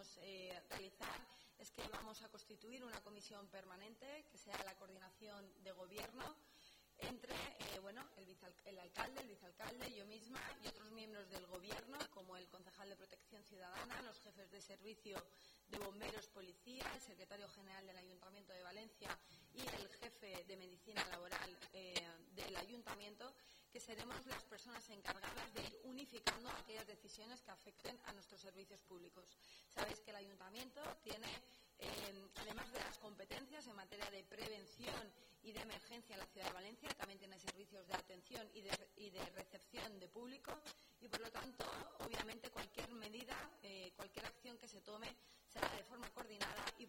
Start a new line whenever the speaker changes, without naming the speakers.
queremos realizar es que vamos a constituir una comisión permanente que sea la coordinación de gobierno entre el alcalde, el vicealcalde, yo misma y otros miembros del gobierno, como el concejal de Protección Ciudadana, los jefes de servicio de bomberos, policía, el secretario general del Ayuntamiento de Valencia y el jefe de medicina laboral del Ayuntamiento, que seremos las personas encargadas de ir unificando aquellas decisiones que afecten a nuestros servicios públicos. Sabéis que el Ayuntamiento tiene, además de las competencias en materia de prevención y de emergencia en la ciudad de Valencia, también tiene servicios de atención y de recepción de público y, por lo tanto, obviamente cualquier medida, cualquier acción que se tome será de forma coordinada y